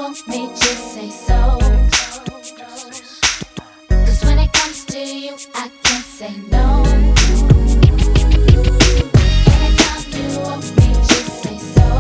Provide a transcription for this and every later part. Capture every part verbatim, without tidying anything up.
want me, just say so. 'Cause when it comes to you, I can't say no. Anytime you want me, just say so.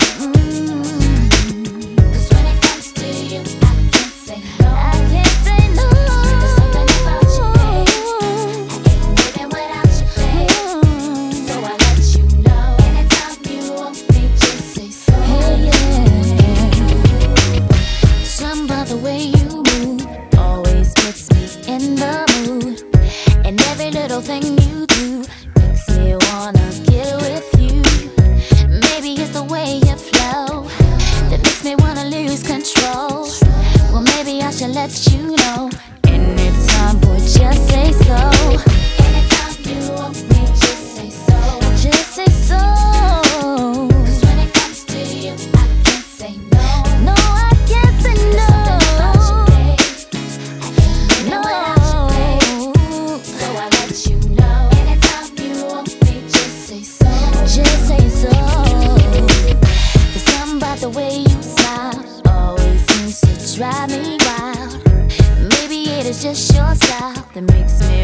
'Cause when it comes to you, I can't say no. I can't say no. There's something about you, babe. I ain't living without you, babe. So I let you know. Anytime you want me, just say so. Hey, yeah. Some by the way you move always puts me in the mood, and every little thing you do makes me wanna get with you. Maybe it's the way you flow that makes me wanna lose control. Well, maybe I should let you know. Anytime, boy, just say so. Anytime you want me, just say so. Just say so. 'Cause when it comes to you, I can't say no. No, I can't say no. There's something about you, babe. I ain't living No. without you, babe. So I let you know. Anytime you want me, just say so. Just say so. There's something about the way you smile always seems to drive me wild. Maybe it is just your style that makes me